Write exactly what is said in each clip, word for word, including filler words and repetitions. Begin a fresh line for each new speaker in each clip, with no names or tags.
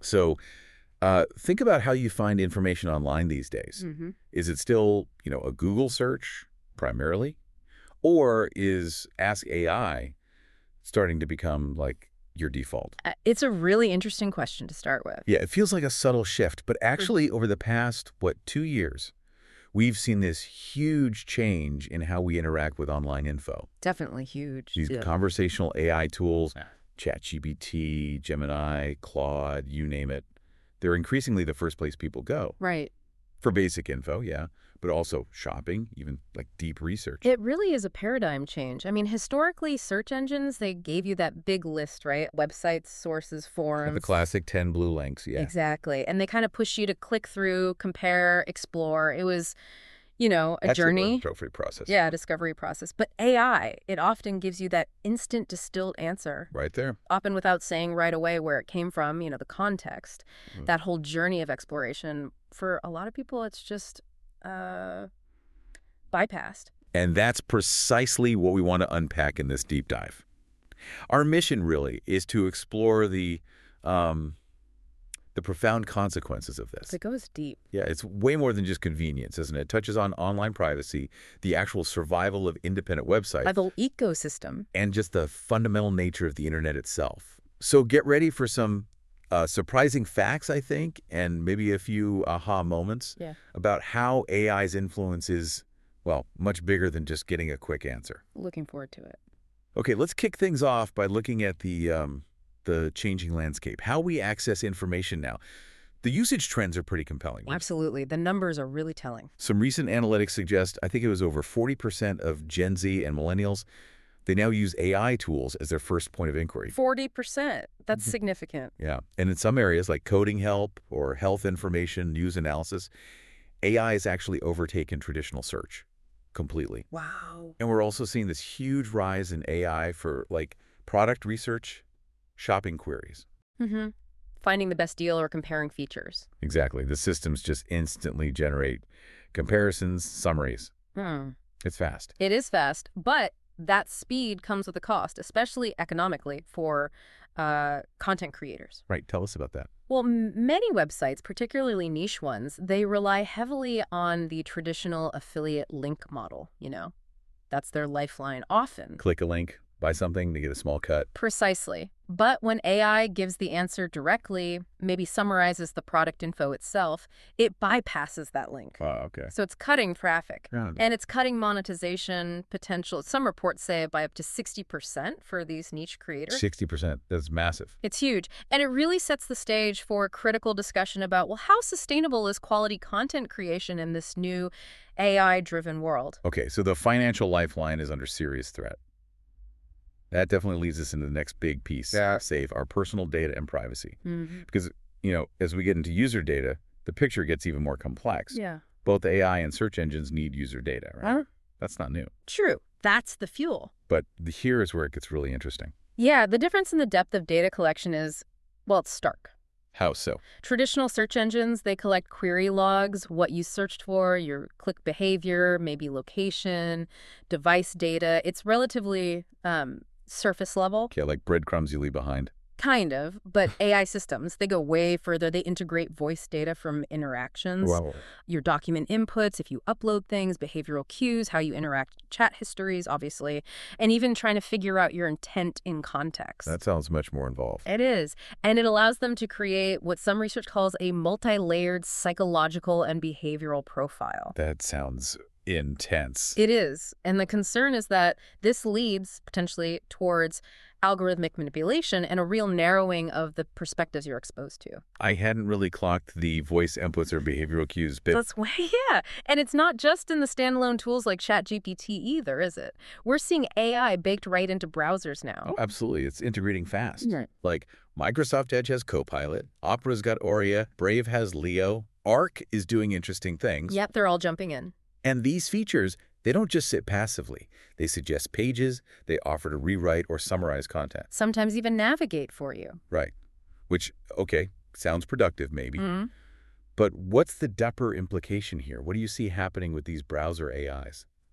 So uh, think about how you find information online these days.
Mm-hmm.
Is it still, you know, a Google search primarily? Or is Ask A I starting to become like your default?
Uh, It's a really interesting question to start with.
Yeah, it feels like a subtle shift, but actually over the past, what, two years, we've seen this huge change in how we interact with online info.
Definitely huge.
These
Yeah.
conversational A I tools,
Yeah.
ChatGPT, Gemini, Claude, you name it, they're increasingly the first place people go.
Right.
For basic info, yeah, but also shopping, even like deep research.
It really is a paradigm change. I mean, historically, search engines, they gave you that big list, right? Websites, sources, forums.
The classic ten blue links, yeah.
Exactly. And they kind of push you to click through, compare, explore. It was, you know, a
That's the
journey.
trophy process.
Yeah, a discovery process. But A I, it often gives you that instant distilled answer,
Right there.
often without saying right away where it came from, you know, the context.
Mm.
That whole journey of exploration, for a lot of people, it's just uh, bypassed.
And that's precisely what we want to unpack in this deep dive. Our mission really is to explore the um, the profound consequences of this.
It goes deep.
Yeah, it's way more than just convenience, isn't it? It touches on online privacy, the actual survival of independent websites,
By the ecosystem.
and just the fundamental nature of the internet itself. So get ready for some uh, surprising facts, I think, and maybe a few aha moments
Yeah.
about how A I's influence is, well, much bigger than just getting a quick answer.
Looking forward to it.
Okay, let's kick things off by looking at the um, the changing landscape, how we access information now. The usage trends are pretty compelling.
Absolutely. The numbers are really telling.
Some recent analytics suggest, I think it was over forty percent of Gen Z and millennials, they now use A I tools as their first point of inquiry.
forty percent. That's significant.
Yeah, and in some areas like coding help or health information, news analysis, A I has actually overtaken traditional search completely.
Wow.
And we're also seeing this huge rise in A I for like product research, shopping queries.
Mm-hmm. Finding the best deal or comparing features.
Exactly. The systems just instantly generate comparisons, summaries.
Hmm.
It's fast.
It is fast, but that speed comes with a cost, especially economically for uh, content creators.
Right. Tell us about that.
Well, m- many websites, particularly niche ones, they rely heavily on the traditional affiliate link model, you know? That's their lifeline often.
Click a link, buy something to get a small cut.
Precisely. But when A I gives the answer directly, maybe summarizes the product info itself, it bypasses that link.
Oh, okay.
So it's cutting traffic.
Yeah.
And it's cutting monetization potential. Some reports say by up to sixty percent for these niche creators.
sixty percent. That's massive.
It's huge. And it really sets the stage for a critical discussion about, well, how sustainable is quality content creation in this new A I-driven world?
Okay, so the financial lifeline is under serious threat. That definitely leads us into the next big piece,
Yeah.
save our personal data and privacy.
Mm-hmm.
Because, you know, as we get into user data, the picture gets even more complex.
Yeah.
Both A I and search engines need user data, right?
Huh?
That's not new.
True. That's the fuel.
But the, here is where it gets really interesting.
Yeah, the difference in the depth of data collection is, well, it's stark.
How so?
Traditional search engines, they collect query logs, what you searched for, your click behavior, maybe location, device data. It's relatively um, surface level,
Okay, like breadcrumbs you leave behind.
kind of, but A I systems, they go way further. They integrate voice data from interactions,
Wow.
your document inputs, if you upload things, behavioral cues, how you interact, chat histories, obviously, and even trying to figure out your intent in context.
That sounds much more involved.
It is. And it allows them to create what some research calls a multi-layered psychological and behavioral profile.
That sounds intense.
It is. And the concern is that this leads potentially towards algorithmic manipulation and a real narrowing of the perspectives you're exposed to.
I hadn't really clocked the voice inputs or behavioral cues, but
That's way, yeah. And it's not just in the standalone tools like ChatGPT either, is it? We're seeing A I baked right into browsers now.
oh, absolutely. It's integrating fast.
Right.
Like Microsoft Edge has Copilot, Opera's got Aria, Brave has Leo, Arc is doing interesting things.
Yep, they're all jumping in.
And these features, they don't just sit passively. They suggest pages, they offer to rewrite or summarize content.
Sometimes even navigate for you.
Right. Which, okay, sounds productive maybe.
Mhm.
But what's the deeper implication here? What do you see happening with these browser A Is?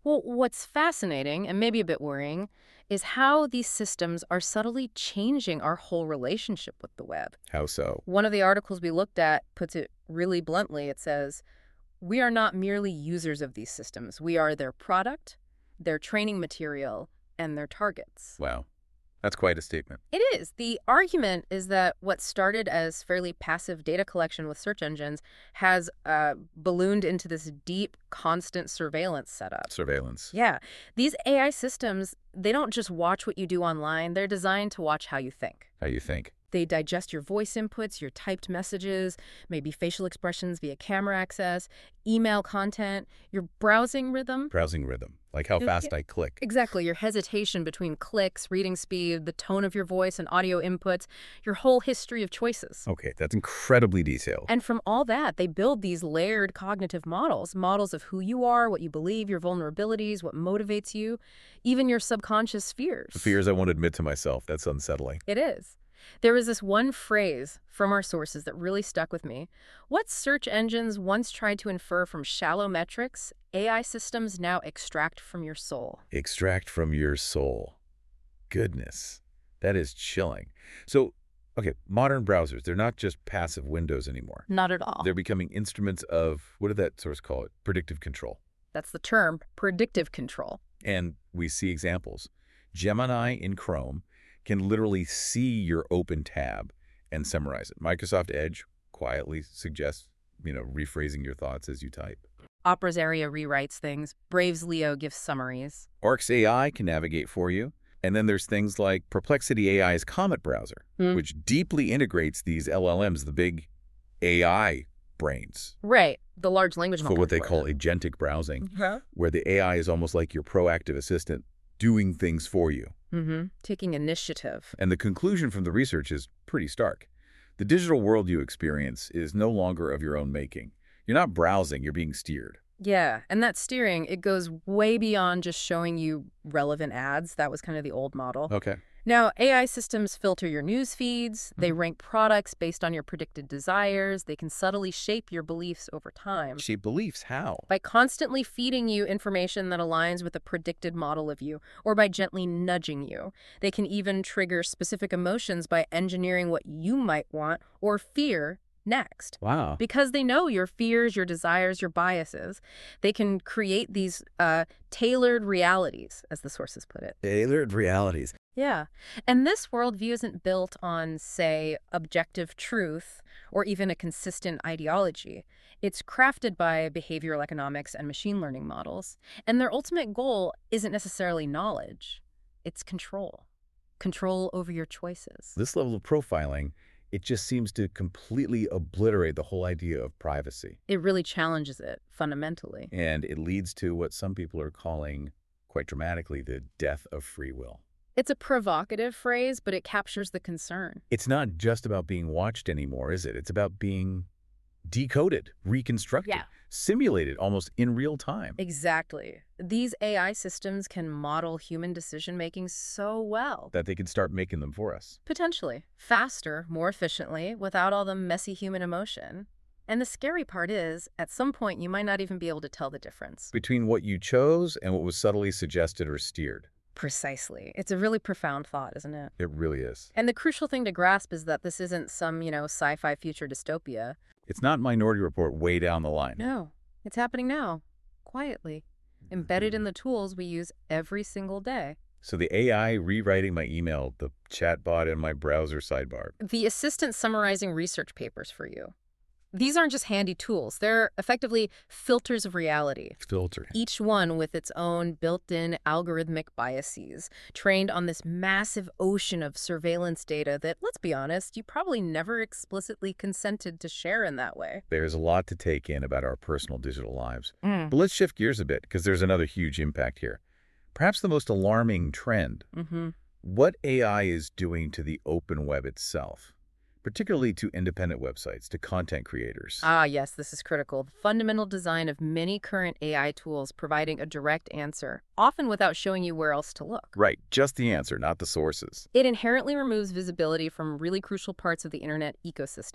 Well, what's fascinating, and maybe a bit worrying, is how these systems are subtly changing our whole relationship with the web.
How so?
One of the articles we looked at puts it really bluntly. It says, "We are not merely users of these systems. We are their product, their training material, and their targets."
Wow. That's quite a statement.
It is. The argument is that what started as fairly passive data collection with search engines has uh, ballooned into this deep, constant surveillance setup.
Surveillance.
Yeah. These A I systems, they don't just watch what you do online. They're designed to watch how you think.
How you think.
They digest your voice inputs, your typed messages, maybe facial expressions via camera access, email content, your browsing rhythm.
Browsing rhythm. Like how
Yeah,
fast
yeah.
I click.
Exactly. Your hesitation between clicks, reading speed, the tone of your voice and audio inputs, your whole history of choices.
Okay, that's incredibly detailed.
And from all that, they build these layered cognitive models, models of who you are, what you believe, your vulnerabilities, what motivates you, even your subconscious fears.
The fears I won't admit to myself. That's unsettling.
It is. There was this one phrase from our sources that really stuck with me. What search engines once tried to infer from shallow metrics, A I systems now extract from your soul.
Extract from your soul. Goodness. That is chilling. So, okay, modern browsers, they're not just passive windows anymore.
Not at all.
They're becoming instruments of, what did that source call it? Predictive control.
That's the term, predictive control.
And we see examples. Gemini in Chrome can literally see your open tab and summarize it. Microsoft Edge quietly suggests, you know, rephrasing your thoughts as you type.
Opera's Aria rewrites things. Brave's Leo gives summaries.
Arcs A I can navigate for you. And then there's things like Perplexity A I's Comet browser,
Hmm.
which deeply integrates these L L Ms, the big A I brains,
Right. The large language model.
for what they call agentic browsing,
Huh?
where the A I is almost like your proactive assistant doing things for you.
Mm-hmm. Taking initiative.
And the conclusion from the research is pretty stark. The digital world you experience is no longer of your own making. You're not browsing, you're being steered.
Yeah, and that steering, it goes way beyond just showing you relevant ads. That was kind of the old model.
Okay.
Now, A I systems filter your news feeds. They rank products based on your predicted desires. They can subtly shape your beliefs over time.
Shape beliefs, how?
By constantly feeding you information that aligns with a predicted model of you, or by gently nudging you. They can even trigger specific emotions by engineering what you might want or fear next.
Wow.
Because they know your fears, your desires, your biases, they can create these uh, tailored realities, as the sources put it.
Tailored realities.
Yeah. And this worldview isn't built on, say, objective truth or even a consistent ideology. It's crafted by behavioral economics and machine learning models. And their ultimate goal isn't necessarily knowledge. It's control. Control over your choices.
This level of profiling, it just seems to completely obliterate the whole idea of privacy.
It really challenges it, fundamentally.
And it leads to what some people are calling, quite dramatically, the death of free will.
It's a provocative phrase, but it captures the concern.
It's not just about being watched anymore, is it? It's about being decoded, reconstructed,
Yeah.
simulated almost in real time.
Exactly. These A I systems can model human decision-making so well.
That they can start making them for us.
Potentially. Faster, more efficiently, without all the messy human emotion. And the scary part is, at some point, you might not even be able to tell the difference.
Between what you chose and what was subtly suggested or steered.
Precisely. It's a really profound thought, isn't it?
It really is.
And the crucial thing to grasp is that this isn't some, you know, sci-fi future dystopia.
It's not Minority Report way down the line.
No. It's happening now. Quietly. Embedded in the tools we use every single day.
So the A I rewriting my email, the chatbot in my browser sidebar.
The assistant summarizing research papers for you. These aren't just handy tools. They're effectively filters of reality.
Filter.
Each one with its own built-in algorithmic biases, trained on this massive ocean of surveillance data that, let's be honest, you probably never explicitly consented to share in that way.
There's a lot to take in about our personal digital lives.
Mm.
But let's shift gears a bit, because there's another huge impact here. Perhaps the most alarming trend,
Mm-hmm.
what A I is doing to the open web itself, particularly to independent websites, to content creators.
Ah, yes, this is critical. The fundamental design of many current A I tools providing a direct answer, often without showing you where else to look.
Right, just the answer, not the sources.
It inherently removes visibility from really crucial parts of the internet ecosystem.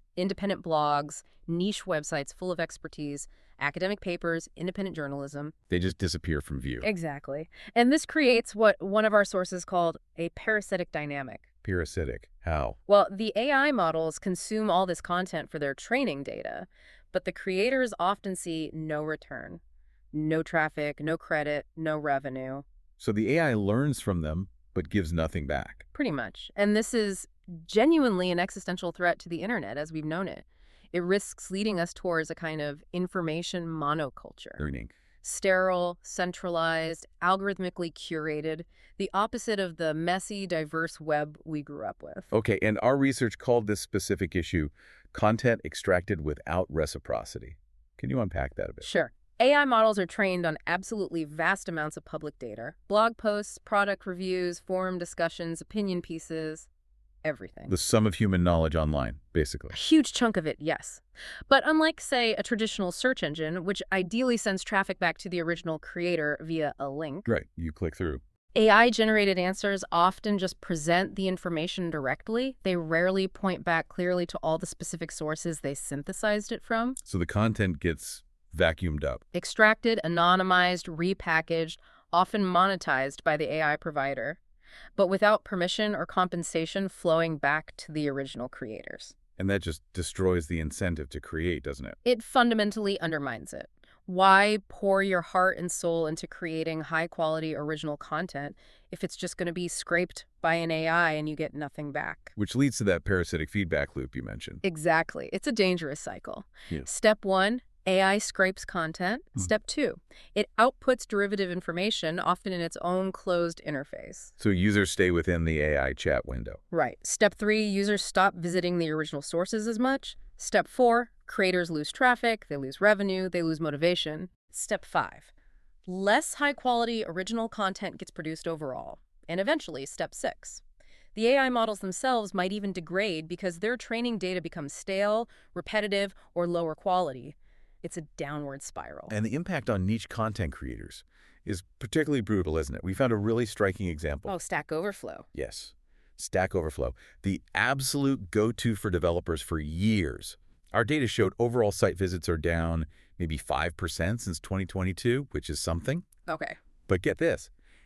independent blogs, niche websites full of expertise, academic papers, independent journalism.
They just disappear from view.
Exactly. And this creates what one of our sources called a parasitic dynamic.
Parasitic. How?
Well, the A I models consume all this content for their training data, but the creators often see no return. No traffic, no credit, no revenue.
So the A I learns from them, but gives nothing back.
Pretty much. And this is genuinely an existential threat to the internet as we've known it. It risks leading us towards a kind of information monoculture.
Learning.
Sterile, centralized, algorithmically curated, the opposite of the messy, diverse web we grew up with.
Okay, and our research called this specific issue content extracted without reciprocity. Can you unpack that a bit?
Sure. A I models are trained on absolutely vast amounts of public data. Blog posts, product reviews, forum discussions, opinion pieces, everything.
The sum of human knowledge online, basically.
A huge chunk of it, yes. But unlike, say, a traditional search engine, which ideally sends traffic back to the original creator via a link,
Right, you click through.
A I-generated answers often just present the information directly. They rarely point back clearly to all the specific sources they synthesized it from.
So the content gets vacuumed up.
Extracted, anonymized, repackaged, often monetized by the A I provider, but without permission or compensation flowing back to the original creators.
And that just destroys the incentive to create, doesn't it?
It fundamentally undermines it. Why pour your heart and soul into creating high-quality original content if it's just going to be scraped by an A I and you get nothing back?
Which leads to that parasitic feedback loop you mentioned.
Exactly. It's a dangerous cycle.
Yeah.
Step one, A I scrapes content.
Hmm.
Step two, it outputs derivative information, often in its own closed interface.
So users stay within the A I chat window.
Right. Step three, users stop visiting the original sources as much. Step four, creators lose traffic, they lose revenue, they lose motivation. Step five, less high-quality original content gets produced overall. And eventually, step six, the A I models themselves might even degrade because their training data becomes stale, repetitive, or lower quality. It's a downward spiral.
And the impact on niche content creators is particularly brutal, isn't it? We found a really striking example.
Oh, Stack Overflow.
Yes. Stack Overflow, the absolute go-to for developers for years. Our data showed overall site visits are down maybe five percent since twenty twenty-two, which is something.
Okay.
But get this.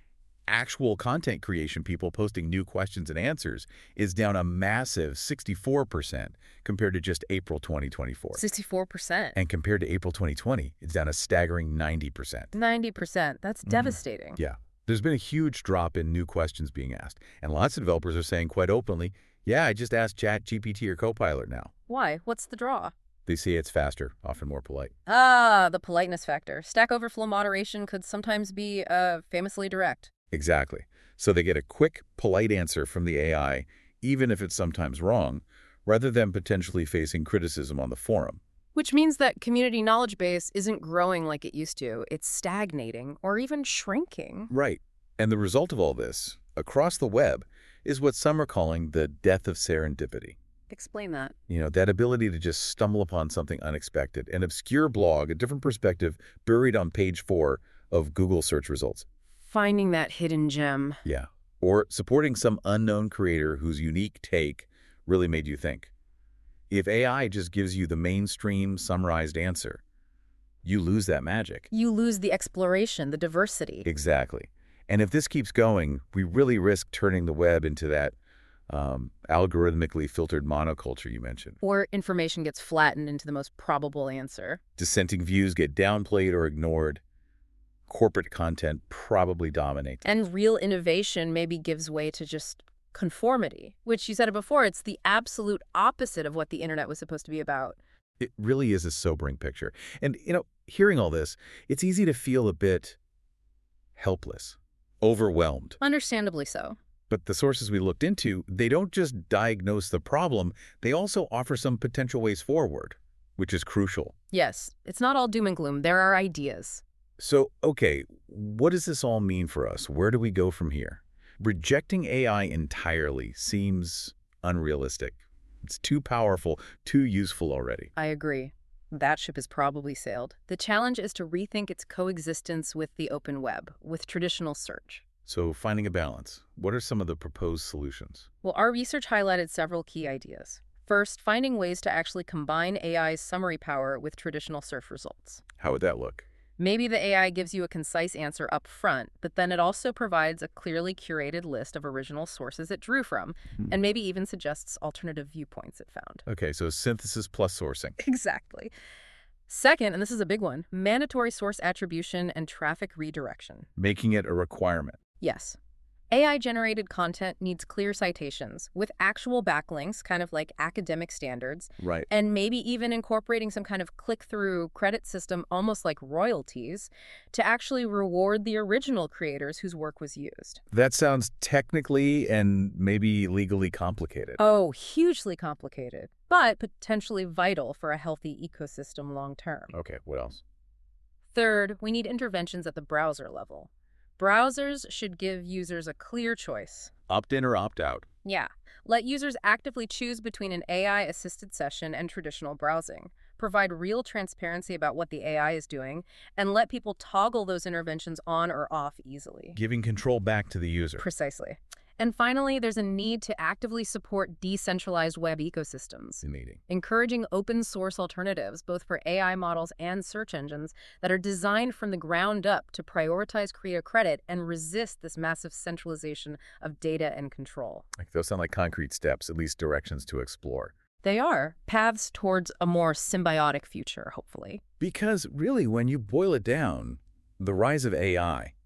Actual content creation people posting new questions and answers is down a massive sixty-four percent compared to just April twenty twenty-four.
sixty-four percent.
And compared to April twenty twenty, it's down a staggering ninety percent.
ninety percent. That's
Mhm.
devastating.
Yeah. There's been a huge drop in new questions being asked. And lots of developers are saying quite openly, yeah, I just asked ChatGPT or Copilot now.
Why? What's the draw?
They say it's faster, often more polite.
Ah, the politeness factor. Stack Overflow moderation could sometimes be uh, famously direct.
Exactly. So they get a quick, polite answer from the A I, even if it's sometimes wrong, rather than potentially facing criticism on the forum.
Which means that community knowledge base isn't growing like it used to. It's stagnating or even shrinking.
Right. And the result of all this, across the web, is what some are calling the death of serendipity.
Explain that.
You know, that ability to just stumble upon something unexpected, an obscure blog, a different perspective buried on page four of Google search results.
Finding that hidden gem.
Yeah. Or supporting some unknown creator whose unique take really made you think. If A I just gives you the mainstream summarized answer, you lose that magic.
You lose the exploration, the diversity.
Exactly. And if this keeps going, we really risk turning the web into that um, algorithmically filtered monoculture you mentioned.
Or information gets flattened into the most probable answer.
Dissenting views get downplayed or ignored. Corporate content probably dominates.
And real innovation maybe gives way to just conformity, which you said it before, it's the absolute opposite of what the internet was supposed to be about.
It really is a sobering picture. And, you know, hearing all this, it's easy to feel a bit helpless, overwhelmed.
Understandably so.
But the sources we looked into, they don't just diagnose the problem, they also offer some potential ways forward, which is crucial.
Yes, it's not all doom and gloom. There are ideas.
So, okay, what does this all mean for us? Where do we go from here? Rejecting A I entirely seems unrealistic. It's too powerful, too useful already.
I agree. That ship has probably sailed. The challenge is to rethink its coexistence with the open web, with traditional search.
So finding a balance, what are some of the proposed solutions?
Well, our research highlighted several key ideas. First, finding ways to actually combine A I's summary power with traditional search results.
How would that look?
Maybe the A I gives you a concise answer up front, but then it also provides a clearly curated list of original sources it drew from,
Hmm.
and maybe even suggests alternative viewpoints it found.
Okay, so synthesis plus sourcing.
Exactly. Second, and this is a big one, mandatory source attribution and traffic redirection.
Making it a requirement.
Yes. A I-generated content needs clear citations with actual backlinks, kind of like academic standards,
Right.
and maybe even incorporating some kind of click-through credit system, almost like royalties, to actually reward the original creators whose work was used.
That sounds technically and maybe legally complicated.
Oh, hugely complicated, but potentially vital for a healthy ecosystem long-term.
Okay, what else?
Third, we need interventions at the browser level. Browsers should give users a clear choice.
Opt in or opt out.
Yeah. Let users actively choose between an A I-assisted session and traditional browsing. Provide real transparency about what the A I is doing, and let people toggle those interventions on or off easily.
Giving control back to the user.
Precisely. And finally, there's a need to actively support decentralized web ecosystems.
Meeting.
Encouraging open source alternatives, both for A I models and search engines, that are designed from the ground up to prioritize creator credit and resist this massive centralization of data and control.
Like those sound like concrete steps, at least directions to explore.
They are paths towards a more symbiotic future, hopefully.
Because really, when you boil it down, the rise of A I,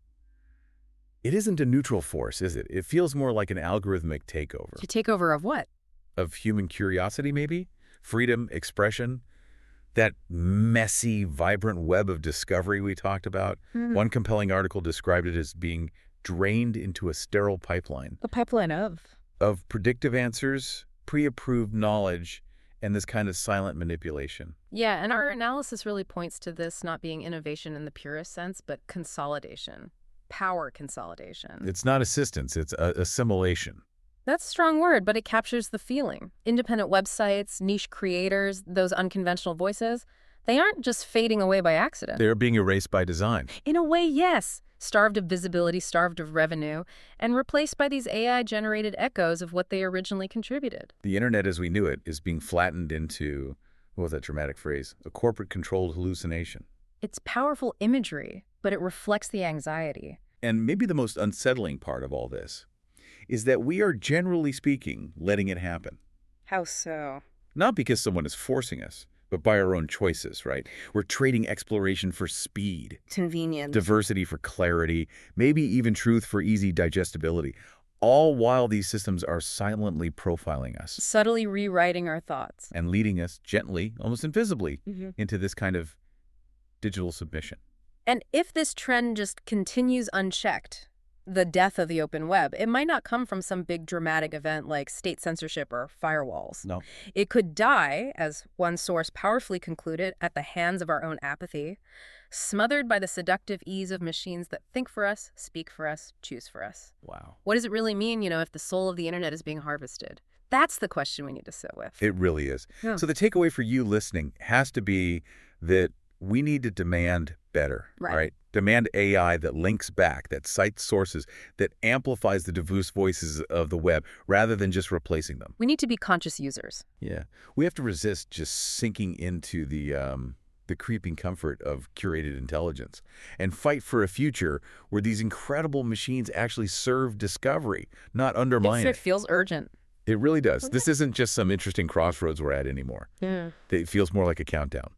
it isn't a neutral force, is it? It feels more like an algorithmic takeover.
To take over of what?
Of human curiosity, maybe? Freedom, expression, that messy, vibrant web of discovery we talked about.
Hmm.
One compelling article described it as being drained into a sterile pipeline
The pipeline of.
of predictive answers, pre-approved knowledge, and this kind of silent manipulation.
Yeah, and our analysis really points to this not being innovation in the purest sense, but consolidation. Power consolidation.
It's not assistance, it's a assimilation.
That's a strong word, but it captures the feeling. Independent websites, niche creators, those unconventional voices, they aren't just fading away by accident.
They're being erased by design.
In a way, yes. Starved of visibility, starved of revenue, and replaced by these A I-generated echoes of what they originally contributed.
The internet as we knew it is being flattened into, what was that dramatic phrase? A corporate-controlled hallucination.
It's powerful imagery, but it reflects the anxiety.
And maybe the most unsettling part of all this is that we are, generally speaking, letting it happen.
How so?
Not because someone is forcing us, but by our own choices, right? We're trading exploration for speed,
Convenience.
diversity for clarity, maybe even truth for easy digestibility, all while these systems are silently profiling us
Subtly rewriting our thoughts.
and leading us gently, almost invisibly,
Mm-hmm.
into this kind of digital submission.
And if this trend just continues unchecked, the death of the open web, it might not come from some big dramatic event like state censorship or firewalls.
No.
It could die, as one source powerfully concluded, at the hands of our own apathy, smothered by the seductive ease of machines that think for us, speak for us, choose for us.
Wow.
What does it really mean, you know, if the soul of the internet is being harvested? That's the question we need to sit with.
It really is.
Yeah.
So the takeaway for you listening has to be that we need to demand better,
Right.
right? Demand A I that links back, that cites sources, that amplifies the diverse voices of the web rather than just replacing them.
We need to be conscious users.
Yeah. We have to resist just sinking into the um, the creeping comfort of curated intelligence and fight for a future where these incredible machines actually serve discovery, not undermine
it
it.
feels urgent.
It really does. This isn't just some interesting crossroads we're at anymore.
Yeah.
It feels more like a countdown.